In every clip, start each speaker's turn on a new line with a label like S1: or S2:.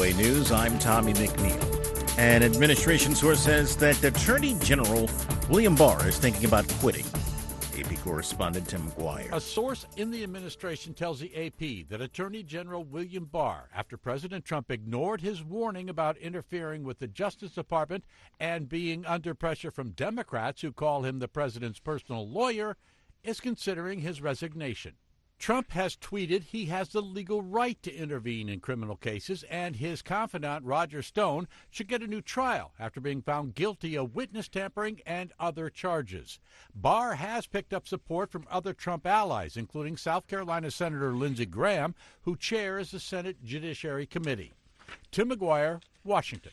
S1: VOA News, I'm Tommy McNeil. An administration source says that Attorney General William Barr is thinking about quitting. AP correspondent Tim McGuire.
S2: A source in the administration tells the AP that Attorney General William Barr, after President Trump ignored his warning about interfering with the Justice Department and being under pressure from Democrats who call him the president's personal lawyer, is considering his resignation. Trump has tweeted he has the legal right to intervene in criminal cases, and his confidant, Roger Stone, should get a new trial after being found guilty of witness tampering and other charges. Barr has picked up support from other Trump allies, including South Carolina Senator Lindsey Graham, who chairs the Senate Judiciary Committee. Tim McGuire, Washington.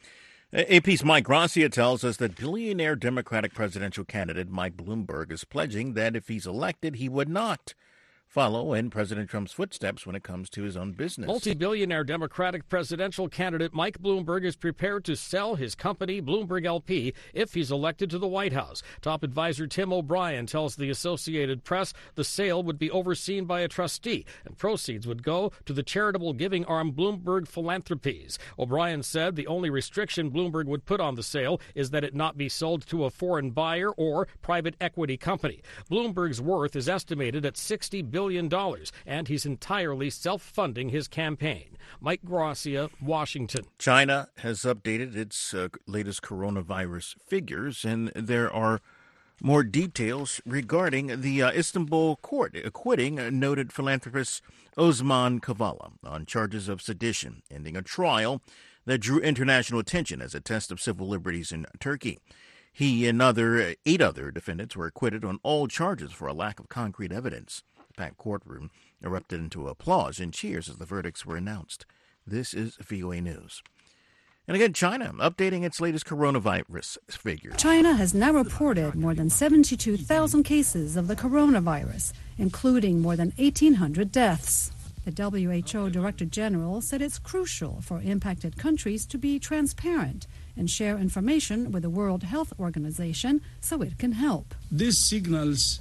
S1: AP's Mike Gracia tells us that billionaire Democratic presidential candidate Mike Bloomberg is pledging that if he's elected, he would not follow in President Trump's footsteps when it comes to his own business.
S3: Multi-billionaire Democratic presidential candidate Mike Bloomberg is prepared to sell his company, Bloomberg LP, if he's elected to the White House. Top advisor Tim O'Brien tells the Associated Press the sale would be overseen by a trustee, and proceeds would go to the charitable giving arm Bloomberg Philanthropies. O'Brien said the only restriction Bloomberg would put on the sale is that it not be sold to a foreign buyer or private equity company. Bloomberg's worth is estimated at $60 billion, and he's entirely self-funding his campaign. Mike Gracia, Washington.
S1: China has updated its latest coronavirus figures, and there are more details regarding the Istanbul court acquitting noted philanthropist Osman Kavala on charges of sedition, ending a trial that drew international attention as a test of civil liberties in Turkey. He and 8 other defendants were acquitted on all charges for a lack of concrete evidence. The packed courtroom erupted into applause and cheers as the verdicts were announced. This is VOA News. And again, China updating its latest coronavirus figures.
S4: China has now reported more than 72,000 cases of the coronavirus, including more than 1,800 deaths. The WHO Director General said it's crucial for impacted countries to be transparent and share information with the World Health Organization so it can help.
S5: These signals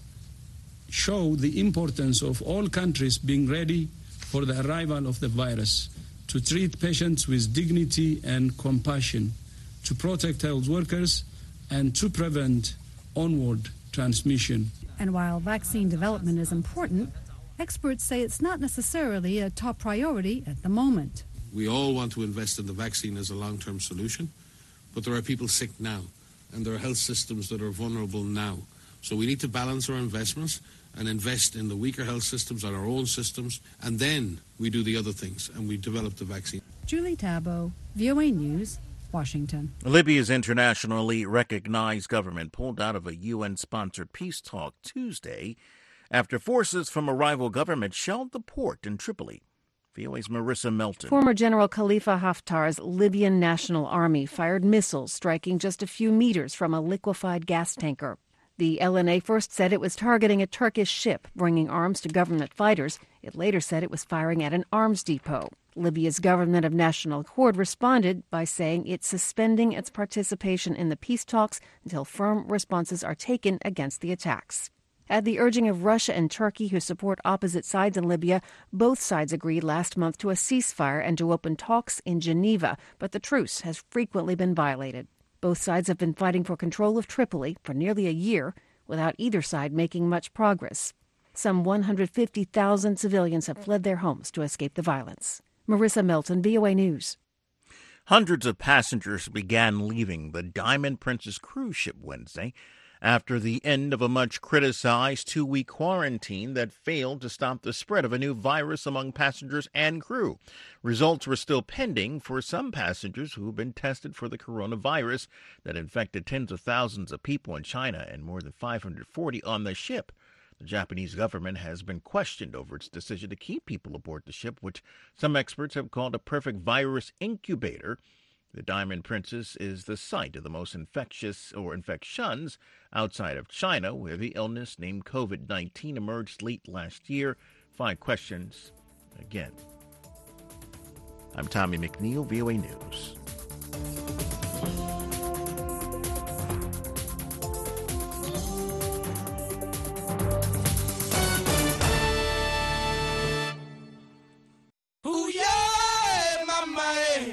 S5: show the importance of all countries being ready for the arrival of the virus, to treat patients with dignity and compassion, to protect health workers, and to prevent onward transmission.
S4: And while vaccine development is important, experts say it's not necessarily a top priority at the moment.
S6: We all want to invest in the vaccine as a long-term solution, but there are people sick now, and there are health systems that are vulnerable now. So we need to balance our investments and invest in the weaker health systems and our own systems, and then we do the other things, and we develop the vaccine.
S4: Julie Tabo, VOA News, Washington.
S1: Libya's internationally recognized government pulled out of a UN-sponsored peace talk Tuesday after forces from a rival government shelled the port in Tripoli. VOA's Marissa Melton.
S7: Former General Khalifa Haftar's Libyan National Army fired missiles striking just a few meters from a liquefied gas tanker. The LNA first said it was targeting a Turkish ship bringing arms to government fighters. It later said it was firing at an arms depot. Libya's Government of National Accord responded by saying it's suspending its participation in the peace talks until firm responses are taken against the attacks. At the urging of Russia and Turkey, who support opposite sides in Libya, both sides agreed last month to a ceasefire and to open talks in Geneva, but the truce has frequently been violated. Both sides have been fighting for control of Tripoli for nearly a year, without either side making much progress. Some 150,000 civilians have fled their homes to escape the violence. Marissa Melton, VOA News.
S1: Hundreds of passengers began leaving the Diamond Princess cruise ship Wednesday after the end of a much-criticized 2-week quarantine that failed to stop the spread of a new virus among passengers and crew. Results were still pending for some passengers who have been tested for the coronavirus that infected tens of thousands of people in China and more than 540 on the ship. The Japanese government has been questioned over its decision to keep people aboard the ship, which some experts have called a perfect virus incubator. The Diamond Princess is the site of the most infections outside of China, where the illness named COVID-19 emerged late last year. 5 questions again. I'm Tommy McNeil, VOA News.
S8: Ooh, yeah, my man.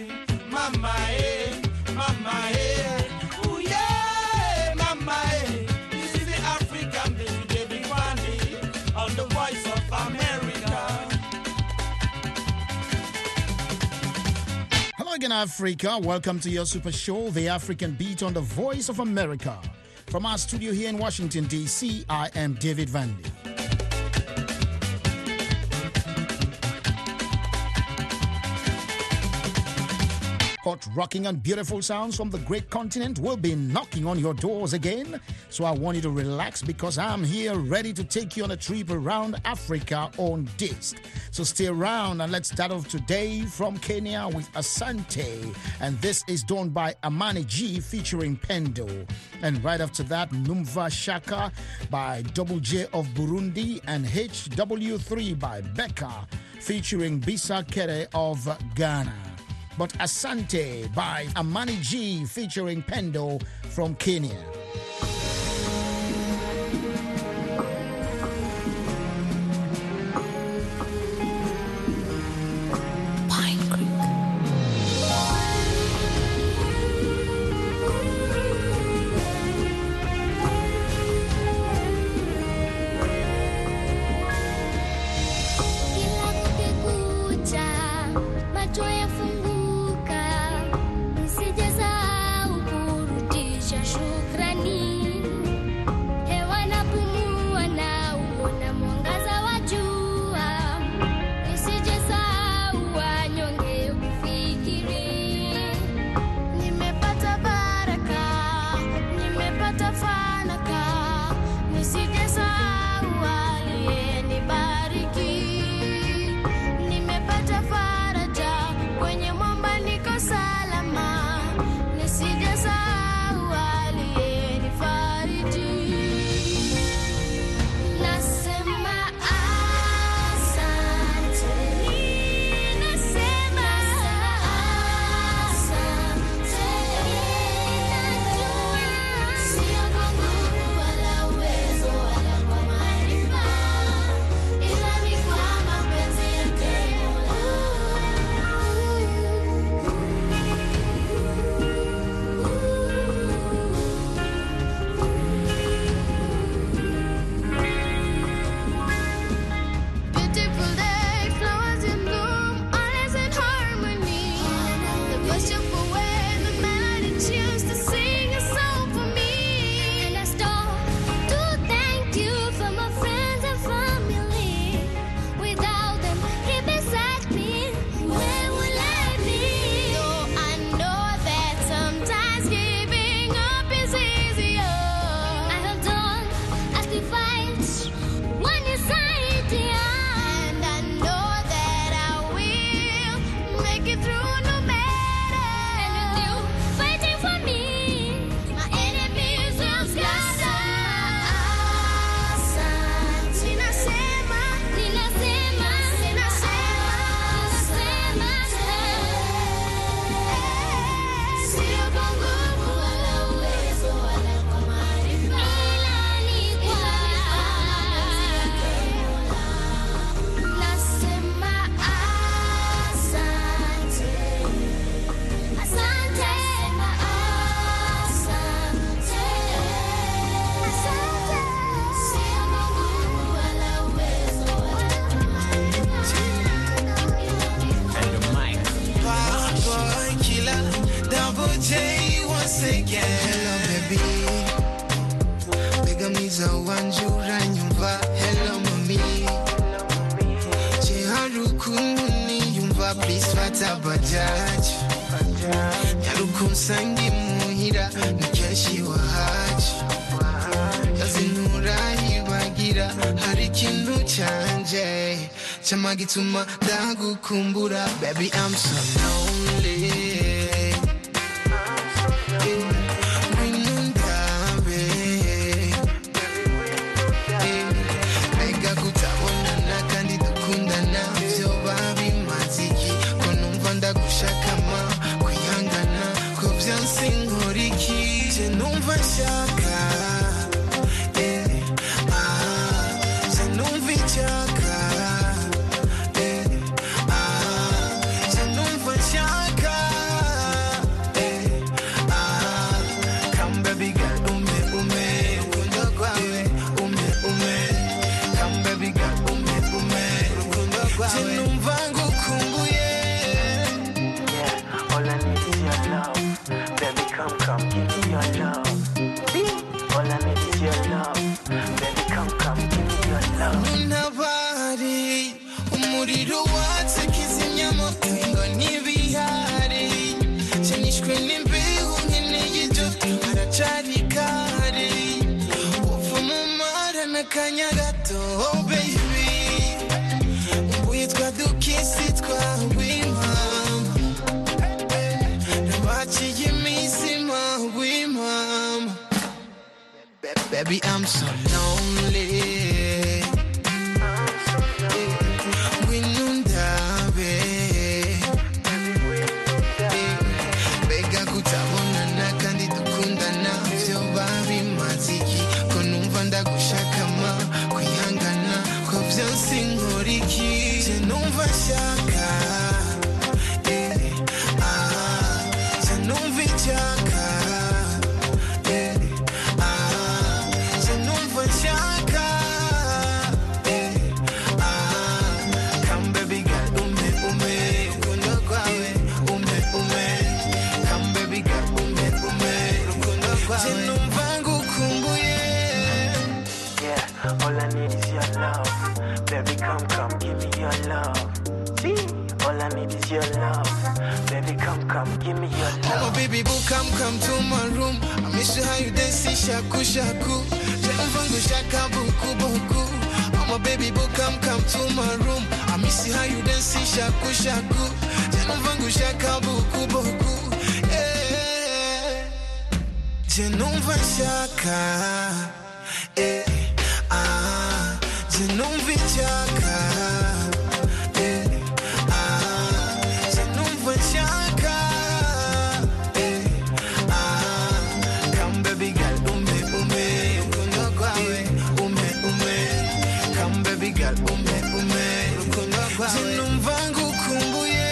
S8: Hello again, Africa. Welcome to your super show, The African Beat on the Voice of America. From our studio here in Washington, D.C., I am David Vandy. Hot, rocking, and beautiful sounds from the great continent will be knocking on your doors again. So I want you to relax because I'm here ready to take you on a trip around Africa on disc. So stay around and let's start off today from Kenya with Asante. And this is done by Amani G featuring Pendo. And right after that, Numva Shaka by Double J of Burundi and HW3 by Becca featuring Bisa Kere of Ghana. But Asante by Amani G featuring Pendo from Kenya.
S9: Chamagituma dagu kumbura, baby I'm so lonely.
S10: come, give me your love. All I need is your love. Baby, come, give me your love.
S9: Nobody, umuriro watse kizimyamoto ngo ntibihari. Chenishwe n'imbeho nkeneye joto haracari kare. Uva mu mara n'akanya gato, oh baby. Witwa dukisi twawimama. Nabaciye imisima wimama. Baby, I'm so lonely.
S10: All I need is your love. Baby, come, give me your love. See? All I need is your love. Baby, come, give me your love.
S9: Oh, baby, boo, come to my room. I miss you how you dance, shaku, shaku. Janvangu, shaka, buku, buku. Oh, my baby, boo, come to my room. I miss you how you dance, shaku, shaku. Janvangu, shaka, buku, buku. Yeah. Janva, shaka. Yeah. Je non vichaka, je non vichaka, come baby girl, ume, ukondo kwawe, ume, come baby girl, ume, ukondo kwawe, je non vangu kumbuye.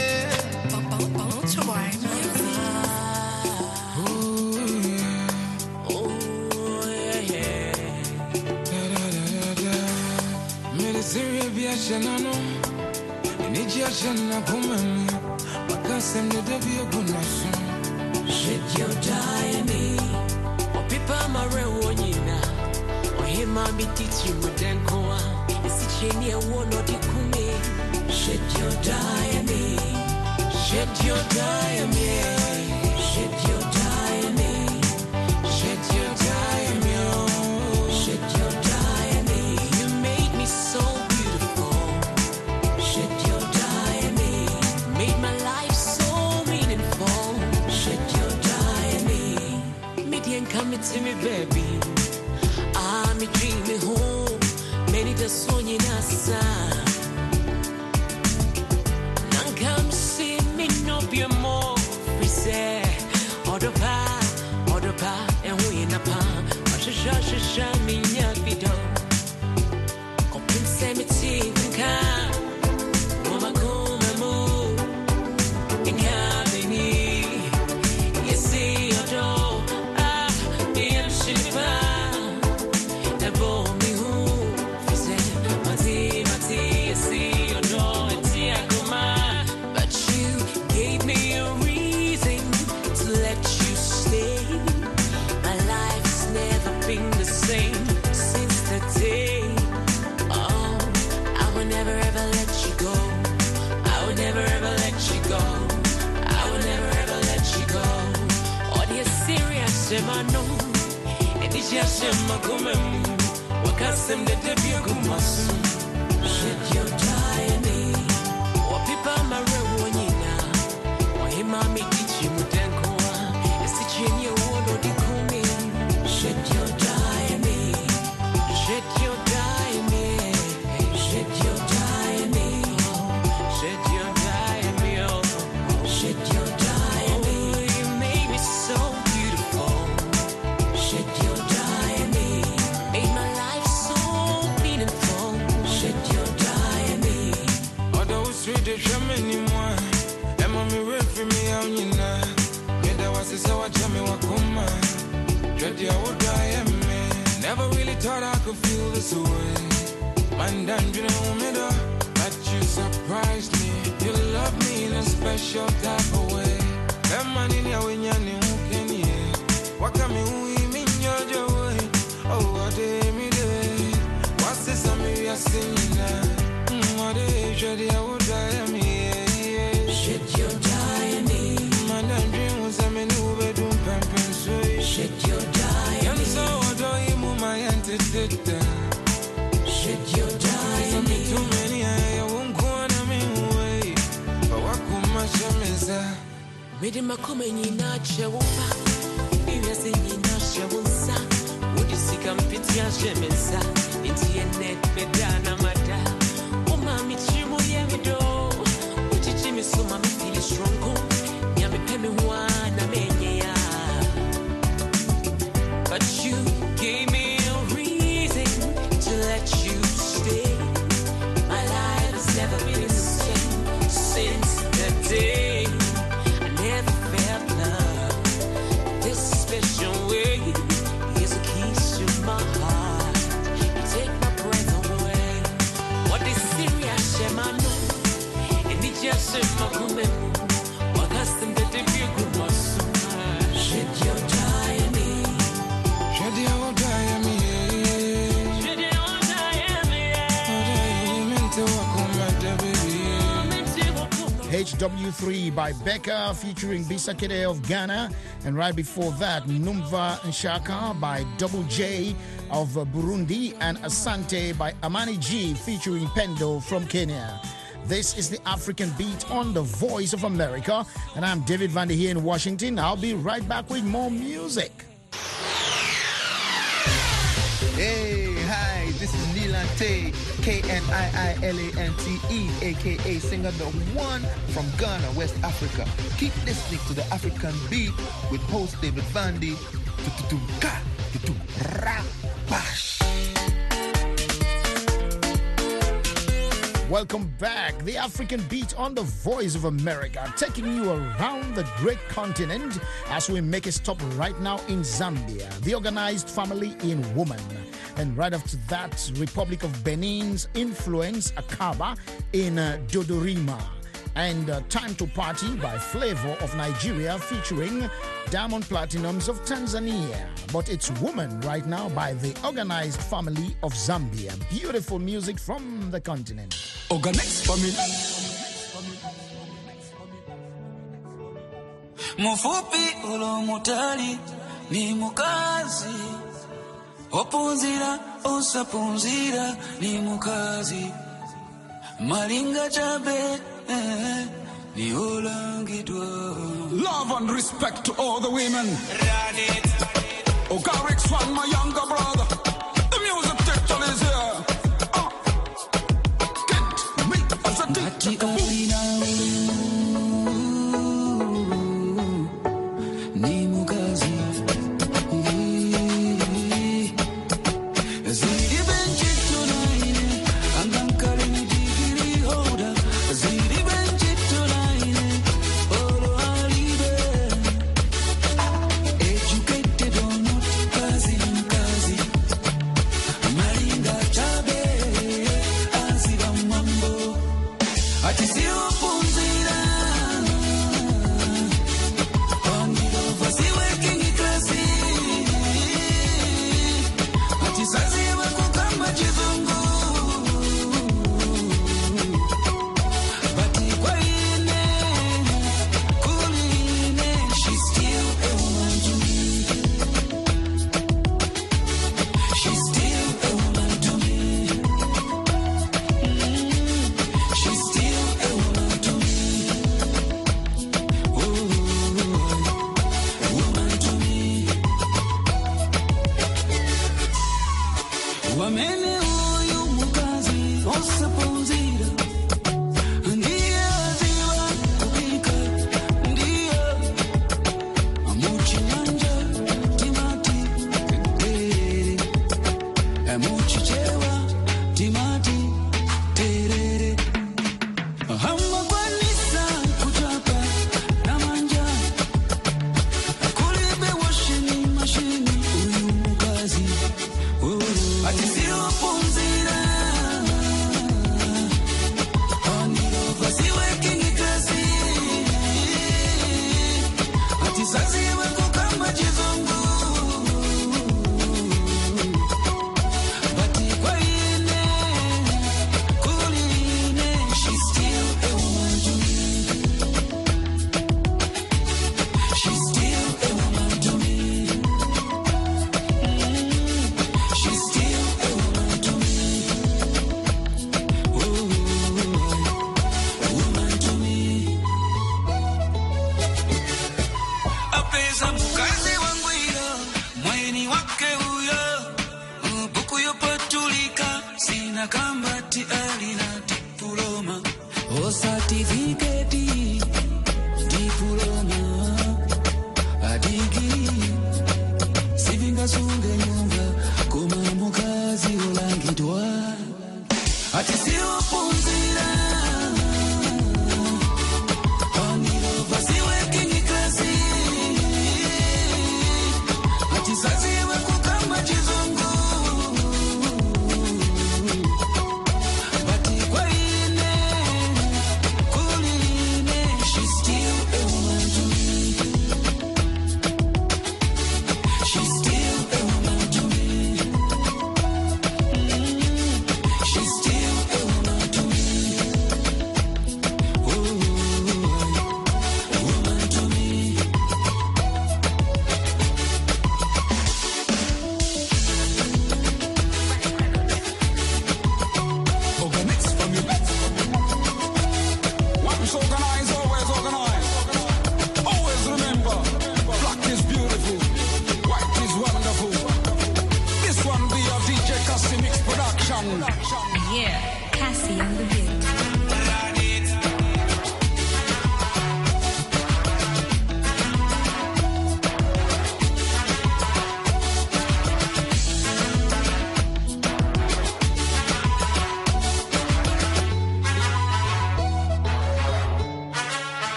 S9: Shanano, Nijia Shana Pumani, Makasem the Debbie Gunasu.
S11: Shed your diamond, or Pipa Marewonina, or him, I'll be teaching with Denkoa, is it Chenia one or the Kumi? Shed your diamond, shed your diamond, shed your diamond, shed your diamond, shed your diamond. You made me so beautiful. Shed your diamond, made my life so meaningful. Shed your diamond, Midian coming to me, baby. I'm dreaming home, many the song in a sun. None come see me, no be more. We say, Odopa, and we in a palm. Shasha, me, yapido. Open cemetery, come. Mama, come and move. In Cabini, you see your door. Ah, the Shiva. The bomb, who said, Mati, you see your door. It's Yakuma. But you gave me a reason to let you stay. My life's never been the same since the day. Oh, I will never ever let you go. I will never ever let you go. I will never ever let you go. Oh, the serious semano, and it's just a magumem. Wakasem the debut gumasu. Shed your diamond. Or people marewonina. Or him, mommy, teach you mutenkoa. Is it Chenia one or the Kumi? Shed your diamond, shed your diamond, shed your diamond, shed your diamond, shed your diamond. Oh, you made me so beautiful. Shed your diamond, made my life so meaningful. Shed your diamond.
S9: Although sweet the Germany one, and mommy read for me out in that. There was a sour jammy wakuma. Never really thought I could feel this way. Man, you know me though, but you surprised me. You love me in a special type of way. That man in your win, you can Wakami ui minyojo way. Oh, what me day. What's this I'm singing now? What is ready? I would die me.
S11: Shit, you're dying me.
S9: Man, I dream was a man who would do pumping so.
S11: Shit, you're dying me.
S9: I'm so adore you, my antecedent.
S11: Shit, you're dying me.
S9: Too many, I won't go on a mean way. But what could my shamiza?
S11: Made him a coming in a chewpa. He was in a chewsa. Would you see come pity a shemisa? It's your net, Bedana Mata. Oh, mammy, Chimu Yamido. Which is Jimmy, so mammy feel strong. Yammy Pemmy one, I mean, yeah. But you gave me a reason to let you stay. My life has never been the same since that day. I never felt love this special way. Here's a kiss to my heart. You take my breath away. What is serious, Shemano? And it just in my room. What has them that if you could muscle? Shit, you're dying me.
S9: Shit, you're dying me.
S11: Shit, you're dying me.
S8: HW3 by Becca featuring Bisakede of Ghana, and right before that Numva Nshaka by Double J of Burundi, and Asante by Amani G featuring Pendo from Kenya. This is the African Beat on the Voice of America, and I'm David Vander here in Washington. I'll be right back with more music.
S12: Hey, hi, this is Nilante, Kniiilante, aka singer the one from Ghana, West Africa. Keep listening to the African Beat with host David Vandy.
S8: Welcome back. The African Beat on the Voice of America, taking you around the great continent as we make a stop right now in Zambia, the organized family in woman. And right after that, Republic of Benin's Influence Akaba in Dodorima. And Time to Party by Flavor of Nigeria featuring Diamond Platinums of Tanzania. But it's Woman right now by the Organized Family of Zambia. Beautiful music from the continent.
S9: Organized Family. Mufupi ulo mutali ni mukazi. Opunzira osapunzira ni mukazi. Malinga chabe love and respect to all the women. Ogarix one, my younger brother. The music title is here. Get me as a teacher.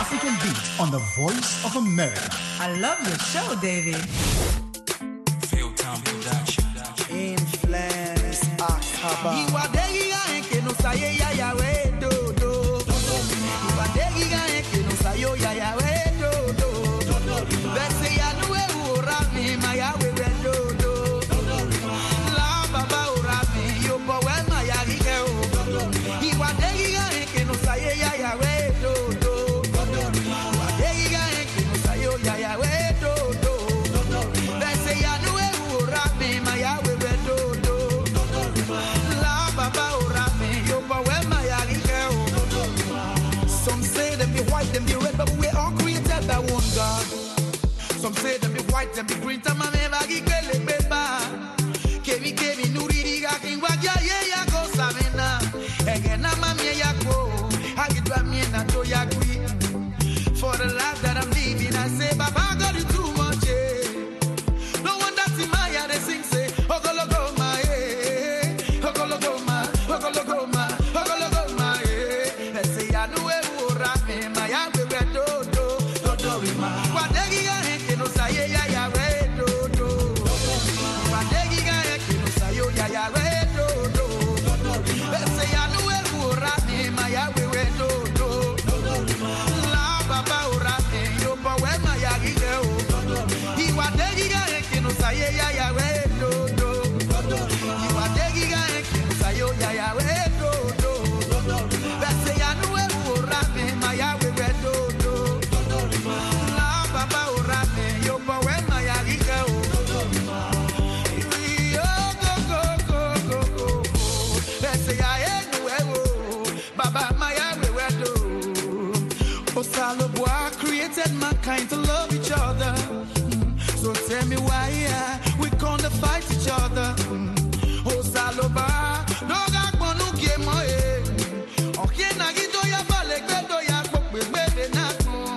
S8: African Beat on the Voice of America.
S13: I love your show, David.
S9: Influence Akaba. Iwadegi enke no saye ya ya we do do. Iwadegi enke no sayo ya ya we do do. Bese ya no we ura mi ma ya we do do. La baba ura mi yo bo we ma ya ri ke o. Iwadegi enke no saye ya ya we do do. Iwadegi enke no sayo ya ya we do do. Bese ya no we ura mi ma ya we do do. La baba ura mi yo bo we ma ya ri ke o. Some say them be white, them be red, but we all created by one God. Some say them be white, them be green, tama me bagi kele beba. Kemi nuri diga king wagya ye ya go samena. Ege na mami ya ko, agidwa mi na to ya gwi. For the life that I'm living, I say Baba God you too much. No wonder Timaya they sing say Ogologo ma eh, Ogologo ma, Ogologo ma, Ogologo ma eh. They say I know who rap me, my ya we do do do ma. Wadegi ga henke no saye ya ya we do do. Wadegi ga henke no sayo ya ya we do do. They say I know who rap me, my ya we do do. La baba ura me yo pa we ma ya gi ge o. Iwadegi ga henke no saye ya ya we do do. Iwadegi ga henke no sayo ya ya we do do. They say I know who rap me, my ya we do do. La baba ura me yo pa we ma ya gi ge o. They say I know Baba my ya we do. Osaloboa created mankind to love each other. So tell me why we gonna fight each other. Osaloboa no ga gbonu kie mo e. Oke na gi do ya bale gbe do ya pope gbe na kun.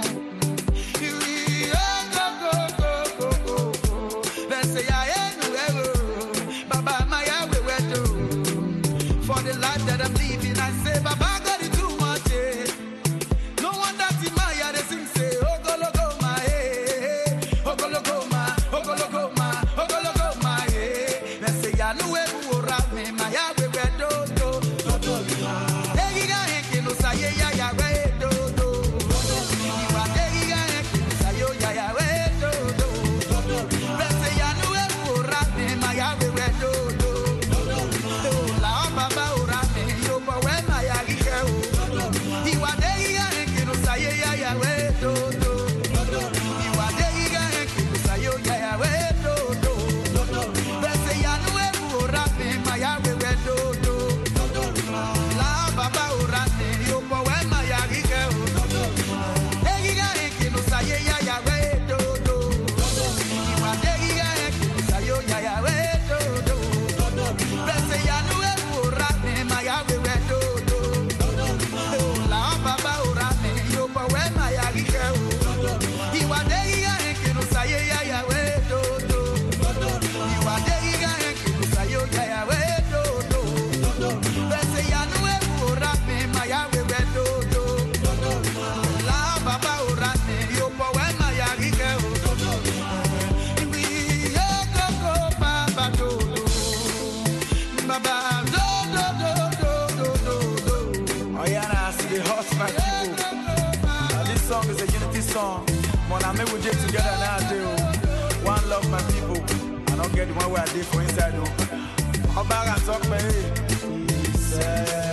S9: They say I know Baba my ya we do. For the life that I'm living, I say Baba God you too much. No wonder Timaya they sing say Ogologo ma eh, Ogologo ma, Ogologo ma, Ogologo ma eh. They say I know who rap me, my ya we do do do. Egi ga henke no saye ya ya we do do. Iwa egi ga henke no sayo ya ya we do do. They say I know who rap me, my ya we do do. La baba ura me yo pa we ma ya ri ke o. Iwa egi ga henke no saye ya ya we do do. Iwa egi ga henke no sayo ya ya we do do. They say I know who rap me, my ya we do do. La baba ura me yo pa we ma ya ri ke o. Egi ga henke no saye ya ya we do do. Iwa egi ga henke no sayo ya ya we do do. They say I know who rap me, my ya we do do. La baba ura me yo pa we ma ya ri ke o. Iwa egi ga henke no saye ya ya we do do. Iwa egi ga henke no sayo ya ya we do do. They say I know who rap me, my ya we do do. La baba ura me yo pa we ma ya ri ke o. We yo go baba do do. Baba do do do do do do. Oh yeah, now I see the hot my people. Now this song is a unity song. When I make we get together now, do one love my people. I don't get the one where I did for inside though. How about I talk my head?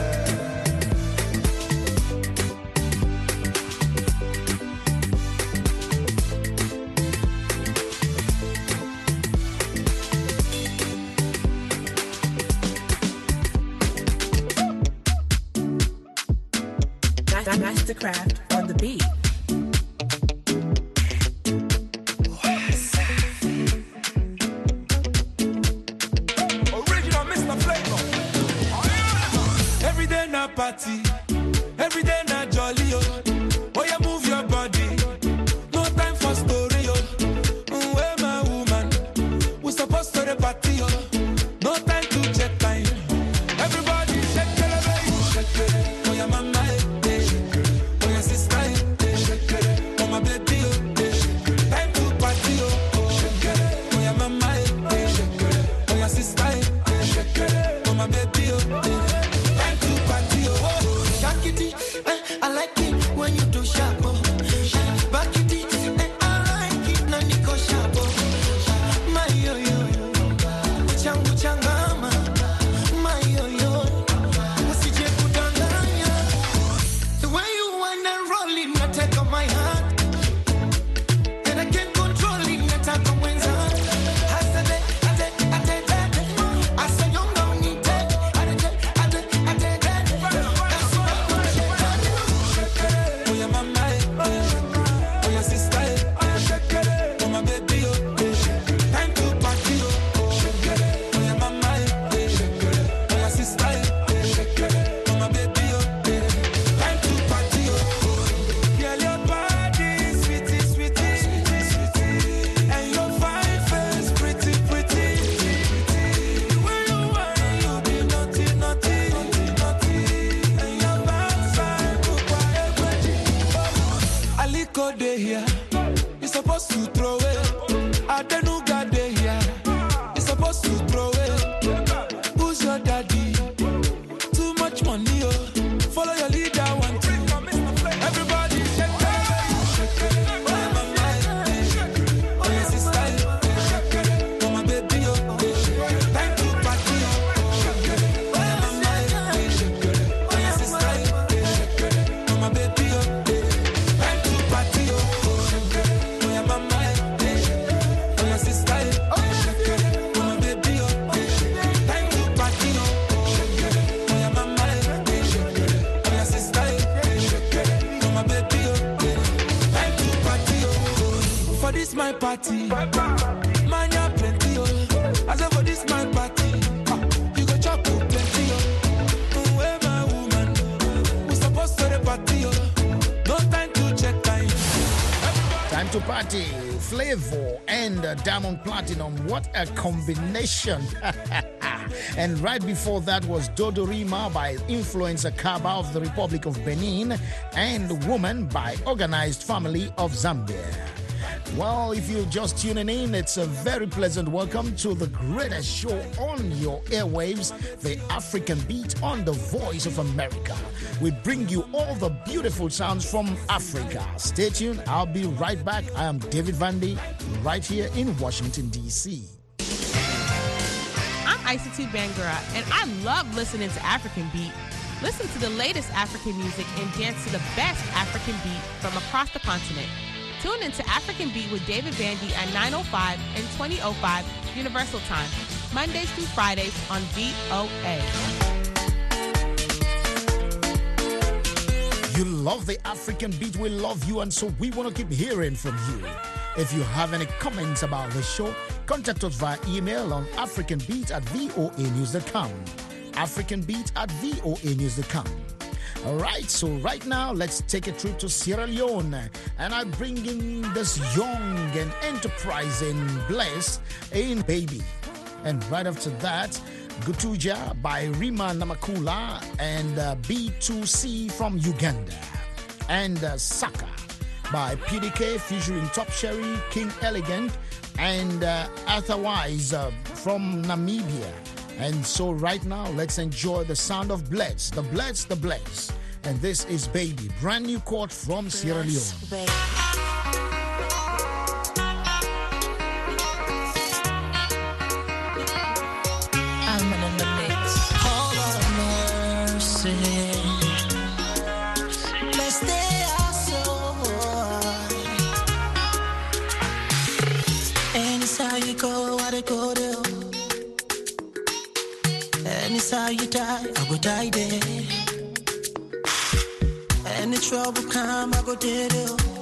S13: Mastercraft on the beat.
S14: Original Mr. Flavor. Every day na party, every day na jolly. Oh yeah, move your body. No time for story. Where my woman? We supposed to the party. No time to check time. Everybody shake it, baby. Shake it. Oh yeah, mama. Rico day here. You supposed to throw it. Adenuga day here. You supposed to throw it. Who's your daddy? Too much money, oh. Follow your leader, one, two. Everybody shake it. Shake it. Oh, my mind. Oh, your sister. Shake it. Oh, my baby, oh. Time to party, oh. Shake it. Oh, my mind. Shake it. Oh, your sister. Shake it. Oh, my baby, oh. Time to party, oh. Shake it. Oh, your mama. Oh, your sister. Shake it. Oh, my baby, oh. Time to party, oh. Shake it. Oh, your mama. Shake it. Oh, your sister. Shake it. Oh, my baby, oh. Time to party, oh. For this my party, man, you plenty, oh. I said for this my party, you go chop oh, plenty, oh. Where my woman, we supposed to the party, oh. No time to check time.
S8: Time to party. Flavor and Diamond Platinum. What a combination. And right before that was Dodorima by Influencer Kaba of the Republic of Benin and Woman by Organized Family of Zambia. Well, if you're just tuning in, it's a very pleasant welcome to the greatest show on your airwaves, the African Beat on the Voice of America. We bring you all the beautiful sounds from Africa. Stay tuned. I'll be right back. I am David Vandy, right here in Washington, D.C.
S15: I'm Isatu Bangura, and I love listening to African Beat. Listen to the latest African music and dance to the best African beat from across the continent. Tune into African Beat with David Vandy at 9:05 and 20:05 Universal Time, Mondays through Fridays on VOA.
S8: You love the African Beat, we love you, and so we want to keep hearing from you. If you have any comments about the show, contact us via email on africanbeat@voanews.com. africanbeat@voanews.com. All right, so right now, let's take a trip to Sierra Leone. And I bring in this young and enterprising Bless in Baby. And right after that, Gutuja by Rima Namakula and B2C from Uganda. And Saka by PDK featuring Top Sherry, King Elegant, and Otherwise from Namibia. And so right now, let's enjoy the sound of Bless, the Bless, the Bless. And this is Baby, brand new chord from Sierra Leone.
S11: I'm in the mix. Hold on, mercy. Let's stay outside. And it's how you go, what I go do. And it's how you die, I go die there. And the trouble come, I go dead.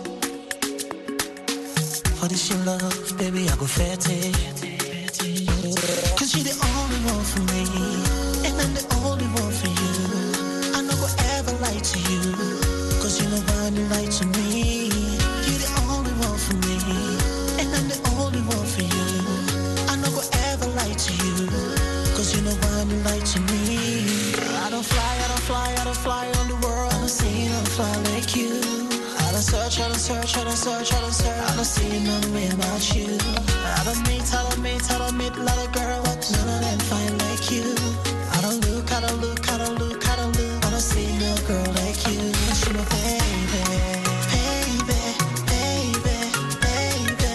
S11: For this your love, baby, I go fatty. Cause you're the only one for me, and I'm the only one for you. I no go ever lie to you, cause you know why you lie to me. You're the only one for me, and I'm the only one for you. I no go ever lie to you, cause you know why you lie to me. I don't fly, I don't fly, I don't fly on the world. I don't see no fly like you. I don't search, I don't search, I don't search, I don't search. I don't see no way about you. I don't meet a lot of girls, but none of them fine like you. I don't look, I don't look, I don't look, I don't look. I don't see no girl like you. Cause you're my baby, baby, baby, baby,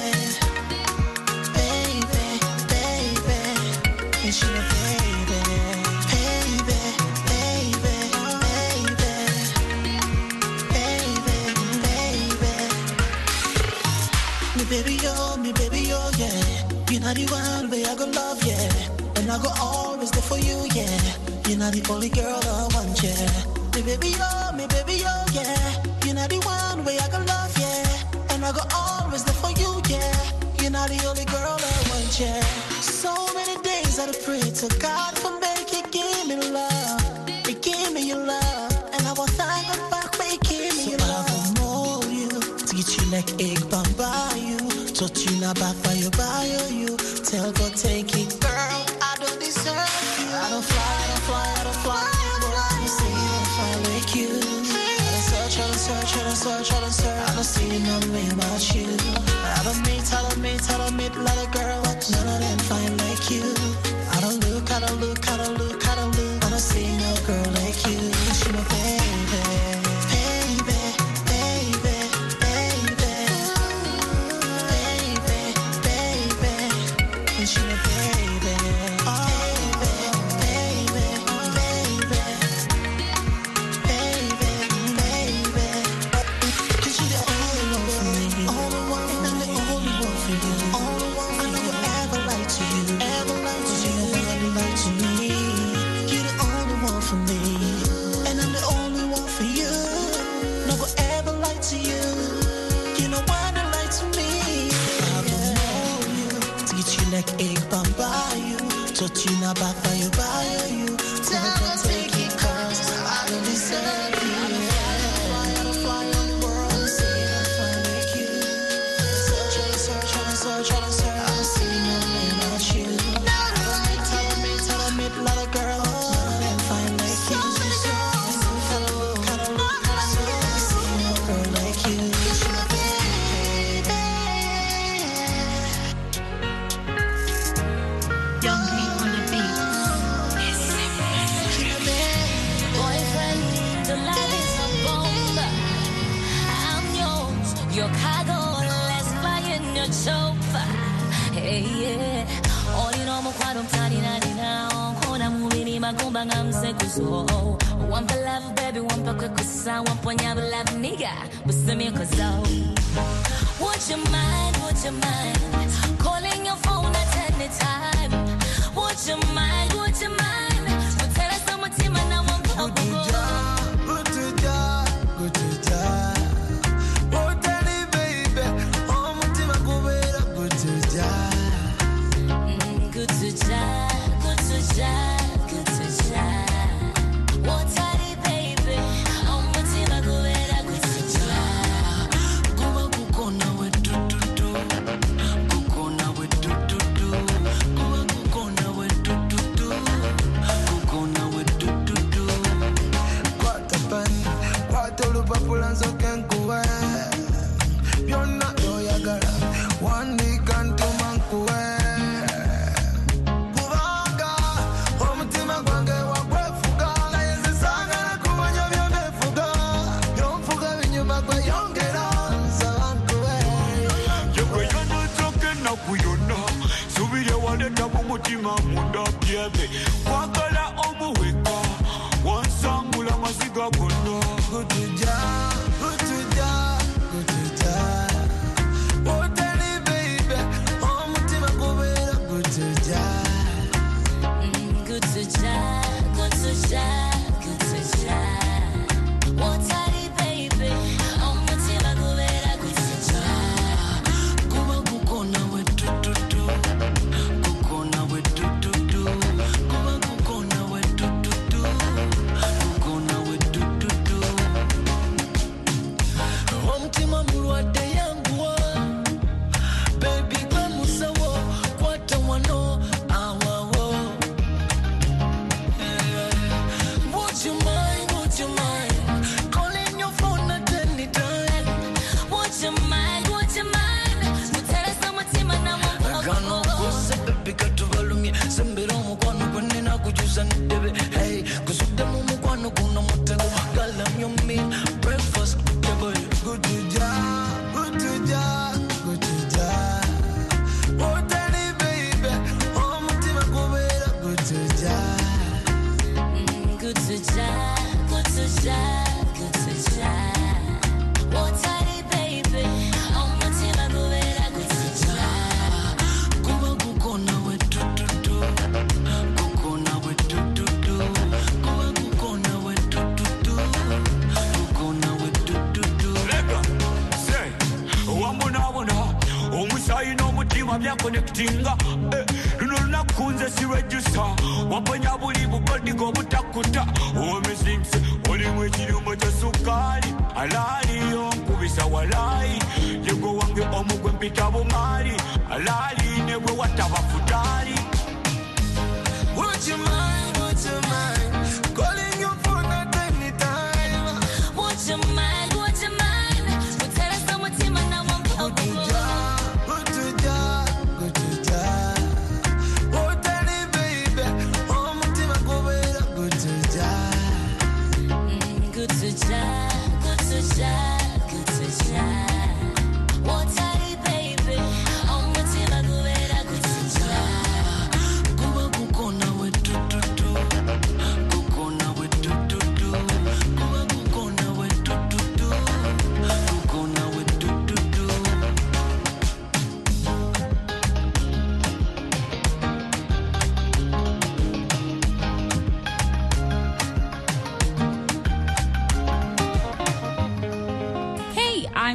S11: baby, baby. And you're my baby, baby, baby, baby, baby. Me baby, yo, yeah. You're not the one way I go love, yeah. And I go always there for you, yeah. You're not the only girl I want, yeah. Me baby, yo, yeah. You're not the one way I go love, yeah. And I go always there for you, yeah. You're not the only girl I want, yeah. So many days I pray to God for making give me love. He gave me your love. And I will thank God back for making me your love. I will mold you, teach you like egg bamba you. Touch you not back by your bio, you. Tell God take it, girl. I don't deserve you. I don't fly, I don't fly, I don't fly. I don't see, I don't fly like you. I don't search, I don't search, I don't
S16: search, I don't see nothing about you. I don't meet a lot of girls, none of them fine like you. I don't look, I don't see no girl like you. She my baby, baby, baby, baby, baby, baby, and she my baby, touching her back by you. Tell her take it, cause I don't deserve you. I don't fly on the world and see I find like you. Search, I don't see nothing about you. Tell her meet a lot of girls, none of them fine like you. I don't see no girl like you.
S17: Your cargo, let's fly in your chauffeur. Hey, yeah. Oh, you know, I'm tiny, now. Kona mubini magumba ngamsekuso. One for love, baby, one for quick kusa. One for nyaba love, nigga. But send me a kuso. Would you mind? Calling your phone at any time. Would you mind? But tell us how much time I want to go.
S16: Good to die.
S17: Good to die. What's that, baby? I'm with you, I go where I go to die. Kukona we do. Kukona we do. Kukona we do. Kukona we do.
S16: Quata pani, quata lupa pulanzo kenkuwe. Yona doyagara, one day canto mankuwe.
S18: Mutima munda piebe kwakala omuweka wansangula masiga gonna
S16: kutuja otani baby omutima kubera kutuja
S17: otani baby omutima kubera kutuja
S16: kuba kukona we tututu.
S18: breakfast good to ja otani baby omutima kubera good to ja
S17: otani baby omutima kubera kutuja
S16: kuba kukona we tututu. Kukona we tututu. Kuba kukona we tututu. Kukona we tututu.
S18: Lega say wambona omusayi n'omutima byakonectinga luno lunakunze si register waponya buli bugodigo obutakuta omisinse olimu ekirumbo kya sukali alaliyo nkubisa walayi yego wange omugwe mpita bumaali alali ne bwe wataba futali.
S16: Would you mind calling your phone at any time?
S17: Would you mind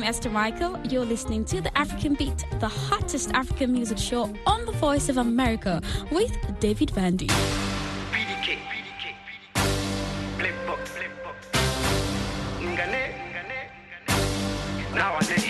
S19: Esther Michael. You're listening to The African Beat, the hottest African music show on The Voice of America with David Vandy.
S10: PDK. Ngane. Nowadays.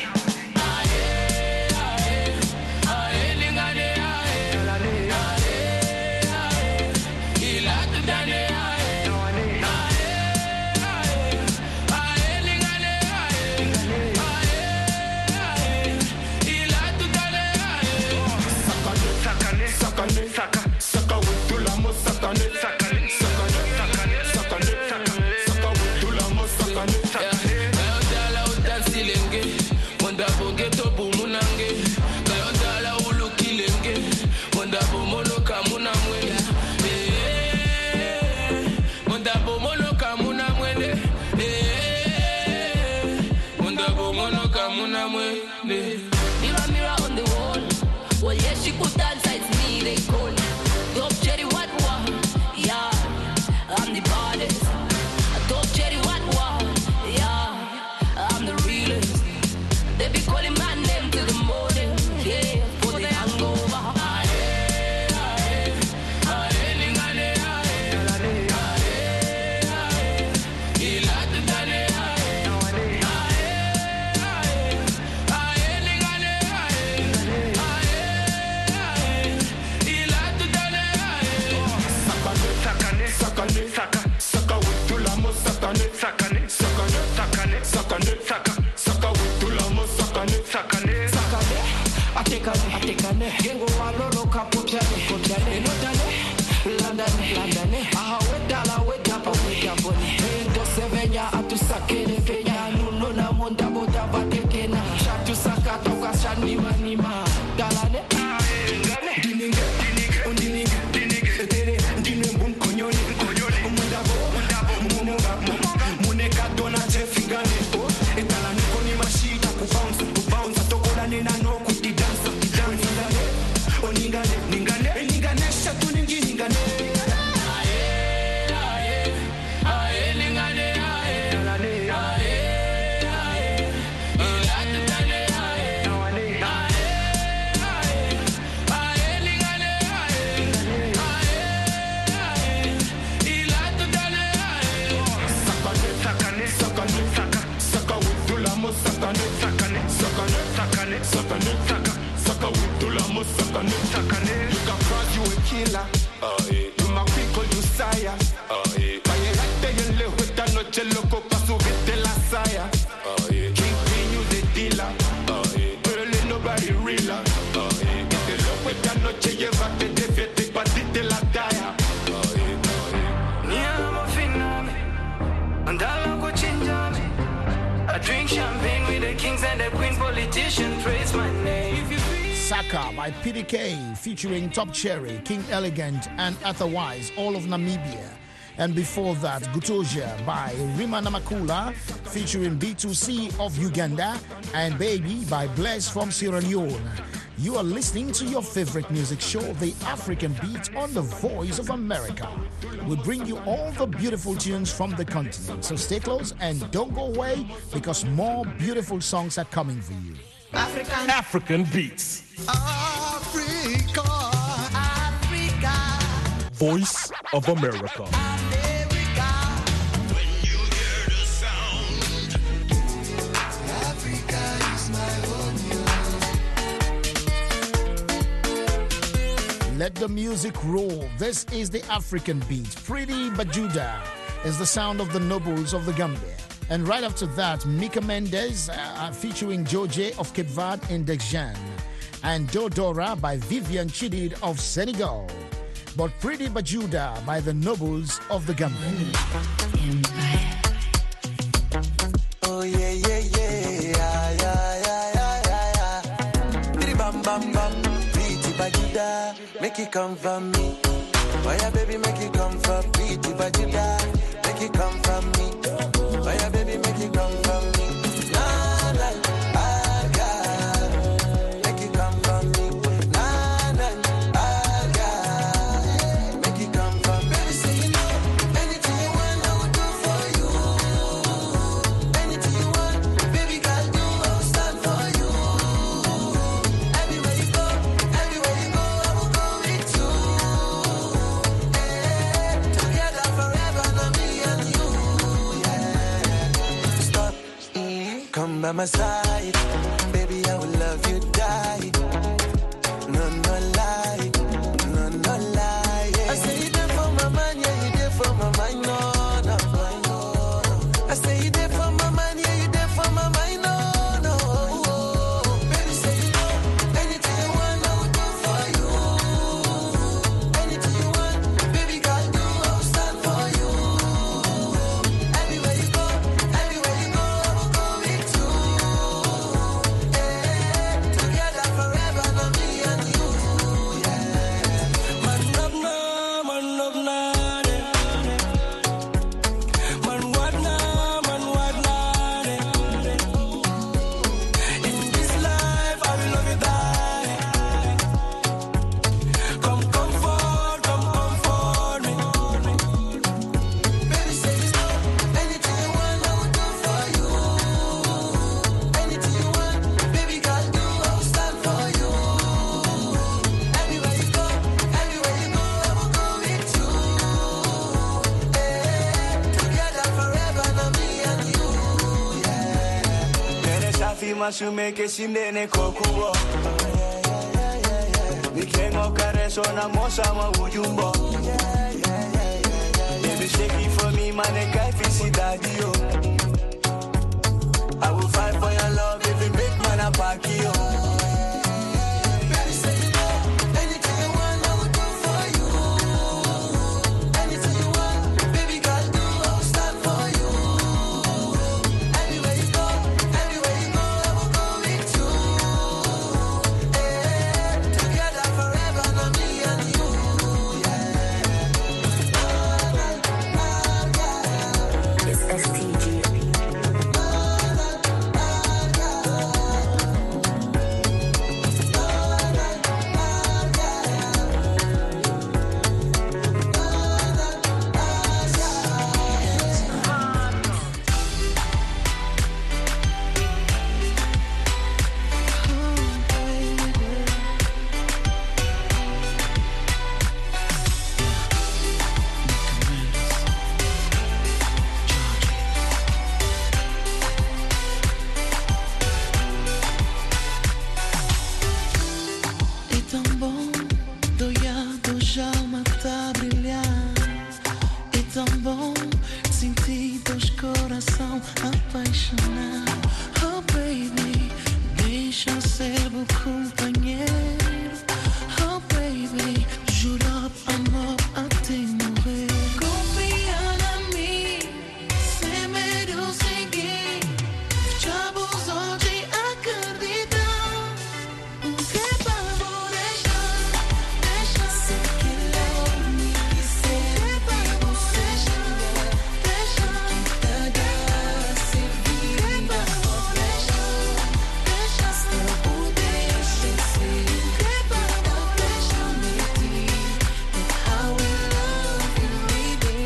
S11: Mirror, mirror on the wall. Well, yes, she could dance, it's me, they call. Top cherry, what? Yeah, I'm the baddest. Top cherry, what? Yeah, I'm the realest. They be calling my name to the morning. Yeah, for the hangover. Atekane, gengo walolo kaputane, London, aha wedala wedapa wedapone, endo sevenya atusakene penya, nuno na monda boda batekena, shatu sakata ukashani manima, dalane, dininge, dine mbum konyoni, muneka dona chefingane, etalane koni mashita kubounce, tokola nena no kuti dance. Ningane, shatu ningi ningane. You can cross, you a killer. You my people, you sire. Vayelate y le esta noche loco pa subirte la saya. King, you the dealer. Pero le nobody realer. Este loco esta noche llévate de fiesta y partite la talla. Ni amo finame, andalo cochinjame. I drink champagne with the kings and the queens, politicians praise my name.
S8: Saka by PDK featuring Top Cherry, King Elegant and Otherwise, all of Namibia. And before that, Gutoja by Rima Namakula featuring B2C of Uganda and Baby by Bless from Sierra Leone. You are listening to your favorite music show, The African Beat, on The Voice of America. We bring you all the beautiful tunes from the continent. So stay close and don't go away because more beautiful songs are coming for you.
S20: African Beats.
S18: Africa.
S20: Voice of America.
S18: When you hear the sound, Africa is my home.
S8: Let the music roll. This is the African Beat. Pretty Bajuda is the sound of the nobles of the Gambia. And right after that, Mika Mendes featuring Joje of Cape Verde in Dexjan. And Dodora by Vivian Chidid of Senegal. But Pretty Bajuda by the nobles of the Gambia.
S18: Oh yeah, yeah, yeah. Bidi bam bam bam. Pretty Bajuda, make it come from me. Oh yeah, baby, make it come from Pretty Bajuda, make it come from me. Oh yeah, baby, make it come from me. Nah, nah, I got. Make it come from me. Nah, nah, I got. Make it come from me. Baby, say you know, anything you want, I will do for you. Anything you want, baby, girl, do. my side. Baby, I will love you, die. No lie, no lie. Yeah. I say you there for my man, yeah, you there for my mind, no. I say you there for my man, yeah, you there for my mind, no. Baby, say you know, anything you want, I will do for you. Anything you want, baby, girl, do, I'll stand for you. Anywhere you go, I will go with you. Together forever, not me and you. Man love na, man love na, man what na, man what na. In this life, I will love you die. Come comfort me. Baby, say you know, anything you want, I will do for you. Anything you want, baby, girl, do, I'll stand for you. Anywhere you go, I will go with you. Together forever, not me and you. Nene safi masumeke sindene kokubo. Nikengo kareso na mosa ma ujumbo. Baby, shake it for me, man, and kai fisi daddy, yo. I will fight for your love if you make man a pack you. Baby, say you know, anything you want, I will do for you. Anything you want, baby, girl, do, I'll stand for you. Anywhere you go, I will go with you. Together forever, not me and you.
S17: It's STG.
S18: É tão bom, doiado já mata a brilhar. É tão bom sentir dois coração apaixonar. Oh baby, deixa eu ser o companheiro. Oh baby, juro amor até morrer. Confia em mim, sem medo seguir. Já abusou de acreditar. O que vamos deixar? Deixa ser que love me ser. O que vamos deixar? Deixa cada servir. O que vamos deixar? Deixa ser o deixa ser. O que vamos deixar mentir? How we love you, baby.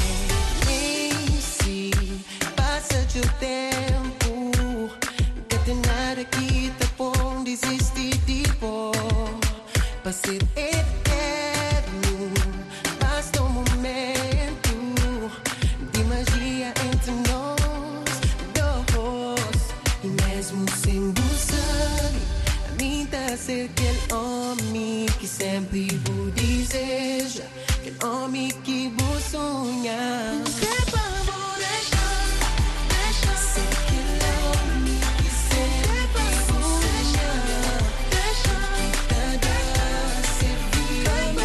S18: Nem se passa de tempo, que tem nada que te põe desistir de pó. Pra ser eterno, basta um momento de magia entre nós dois. E mesmo sendo sangue, a mim tá ser aquele homem que sempre vou deseja, aquele homem que vou sonhar. O que vamos deixar? Deixa ser aquele homem que sempre vou sonhar. Deixa cada servir.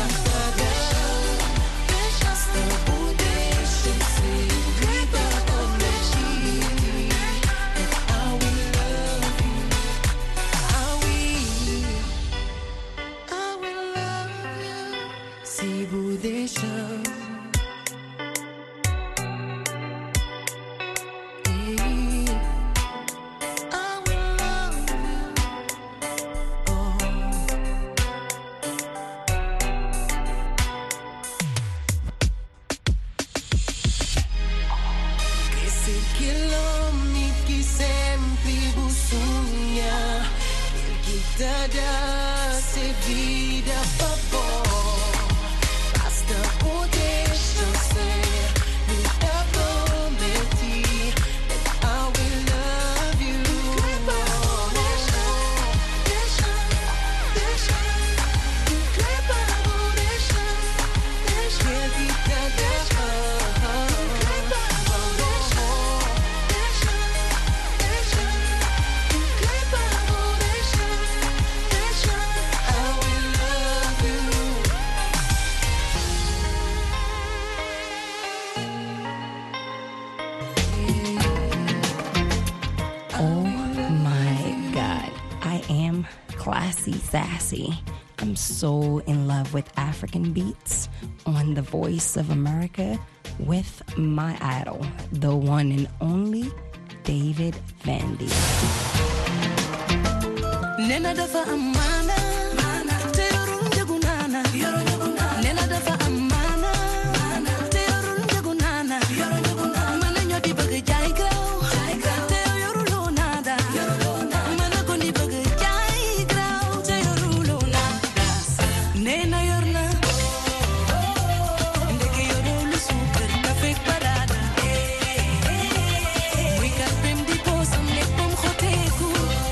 S18: Deixa ser o deixa ser. O que vamos deixar? How we love you. How we love you. Se vou deixar. I will love you.
S21: am classy, sassy. I'm so in love with African beats on the Voice of America with my idol, the one and only David Vandy.
S16: Nena dafa amana, te yorun jagunana. Nena dafa amana, te yorun jagunana. Mana nyodi baga jai grau, te yorulo nada. Mana kondi baga jai grau, te yorulo nada. Nena yorna, ndeke yorulu super kafek parada. We got them di posam lepom khoteku.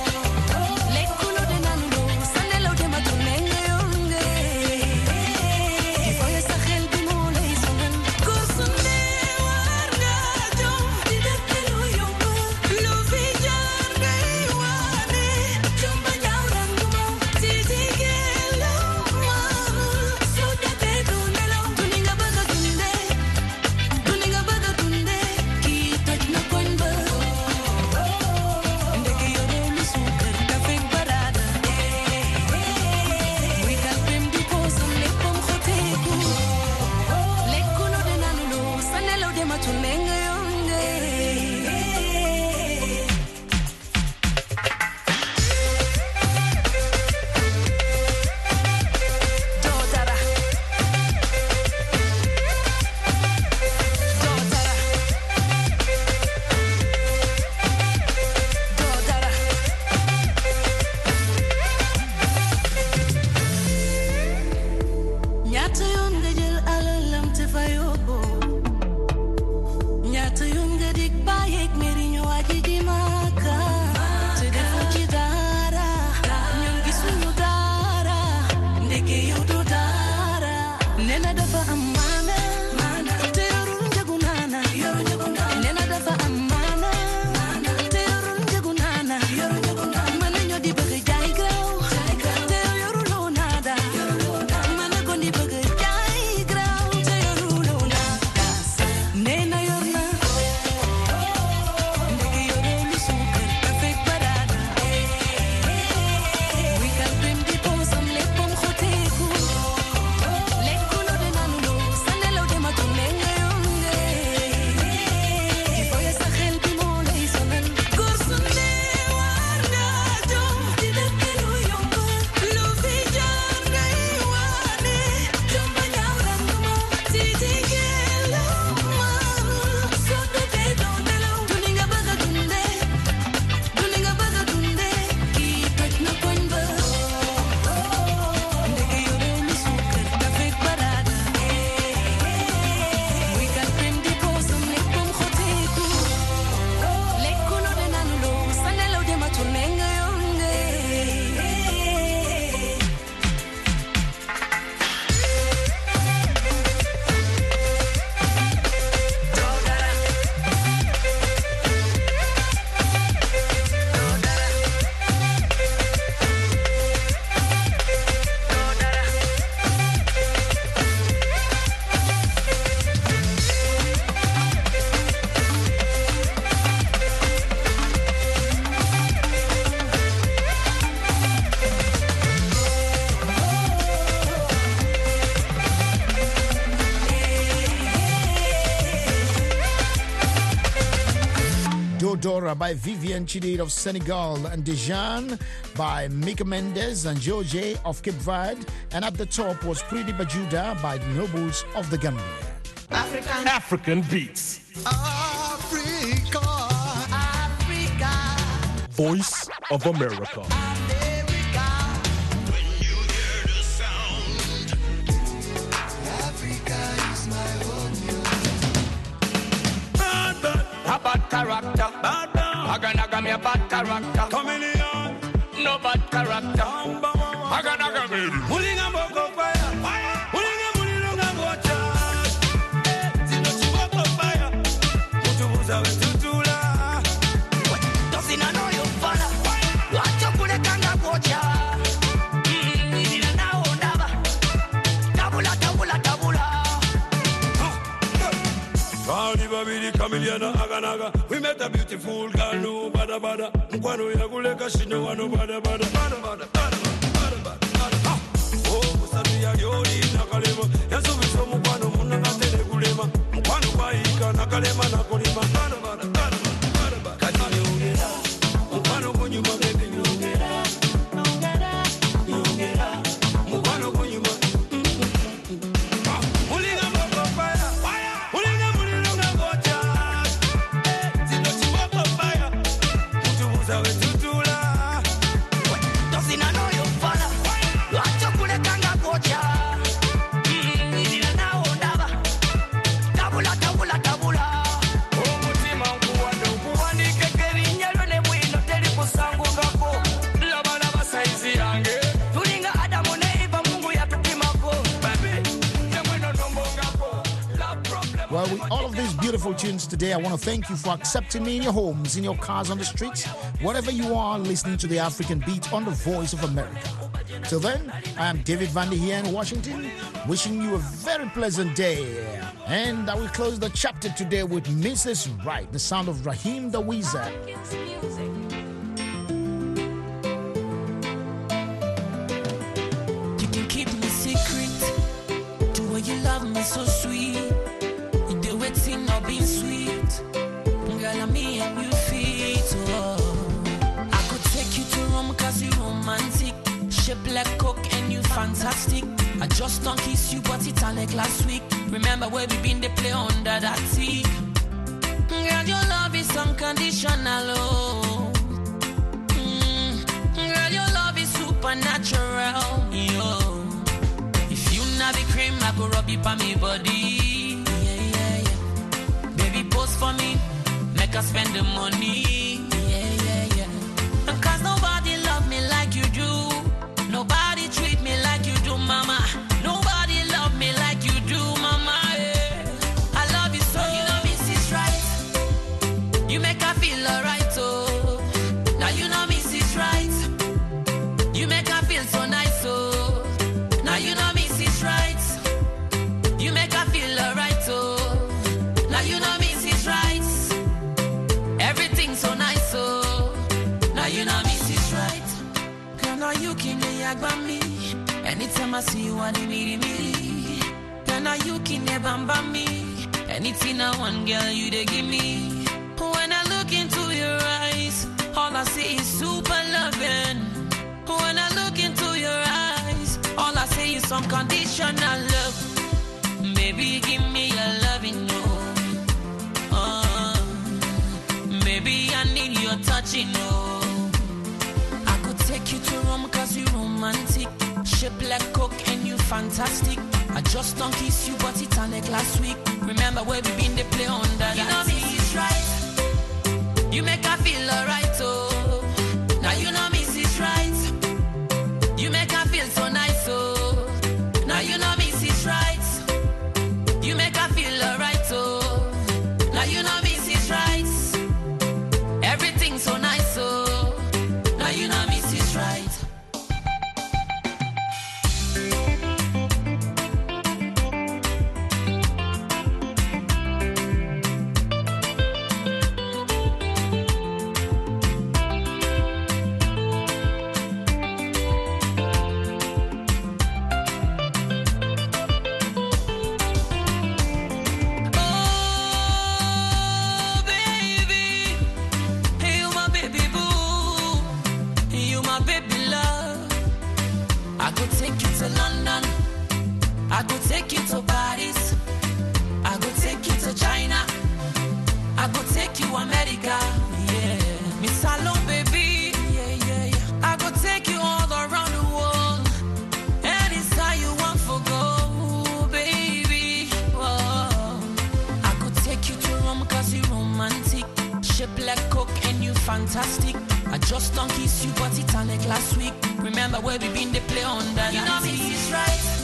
S8: Dora by Vivian Chidid of Senegal, and Dejan by Mika Mendes and George of Cape Verde. And at the top was Pretty Bajuda by the Nobles of the Gambia.
S20: African beats.
S16: Africa, Africa.
S20: Voice of America.
S14: Bad character, Aganaga me a bad character. Chameleon, no bad character. Aganaga me, pulling a boko fire, pulling a mulilunga gocha. Tino chiboko fire, mutu buza wetutula. Tosina no yo fana, wacho kule kanga gocha. Nidina na ondaba, tabula tabula tabula. Kali babili kamili Juliana Aganaga. We met a beautiful girl, no bada bada. Mkwano ya guleka shino wano bada bada. Bada bada, bada bada, bada bada. Oh, musabi ya yori nakalema. Yasu biso mkwano munanga tele gulema. Mkwano kwa ika nakalema nakolima. Bada bada, bada bada, bada bada. Kati nyongera, mkwano kunyuma baby nyongera. Nyongera, mkwano kunyuma.
S8: Well, with all of these beautiful tunes today, I want to thank you for accepting me in your homes, in your cars, on the streets, wherever you are listening to the African Beat on the Voice of America. Till then, I am David Vandy here in Washington, wishing you a very pleasant day. And I will close the chapter today with Mrs. Right, the sound of Raheem the Wizard.
S11: You can keep me secret, the way you love me so sweet. Waiting or being sweet, girl, I'm me and you fit. Oh. I could take you to Rome cause you're romantic. Shape like coke and you fantastic. I just don't kiss you but it's like last week. Remember where we been, they play under that sea. Girl, your love is unconditional. Oh. Girl, your love is supernatural. Yo. If you not be cream, I go rub it on me body. Post for me, make us spend the money. Yeah. Cause nobody love me like you do. Nobody treat me like you do, mama. Nobody love me like you do, mama. Yeah. I love you so. You know Mrs. Right. You make her feel alright, oh. Now you know Mrs. Right. You make her feel so nice, oh. Now you know Mrs. Right. You make her feel alright, oh. Now you know right. Everything's so nice, so now you know Mrs. Right. Girl, now you can by me. Anytime I see you, I me. Girl, now you can bamba me. Anything I want, girl, you they give me. When I look into your eyes, all I see is super loving. When I look into your eyes, all I see is unconditional love. Baby, give me your loving, no. Baby, I need your touching, oh. I could take you to Rome cause you're romantic. Shape like coke and you fantastic. I just don't kiss you but it's like last week. Remember where we been, they play under that. You know Mrs. Right. You make her feel alright, oh. Now you know Mrs. Right. You make her feel so nice, oh. Now you know Mrs. Right. You make her feel alright, oh. Now you know Mrs. Right. Everything's so nice, so now you know Mrs. Right. I could take you to Paris. I could take you to China. I could take you America. Yeah, Miss Salon, baby. Yeah. I could take you all around the world. Anytime you want for go, baby. Whoa. I could take you to Rome cause you're romantic. Shape like coke and you fantastic. I just don't kiss you but it's like last week. Remember where we been, they play under that. You know Mrs. Right.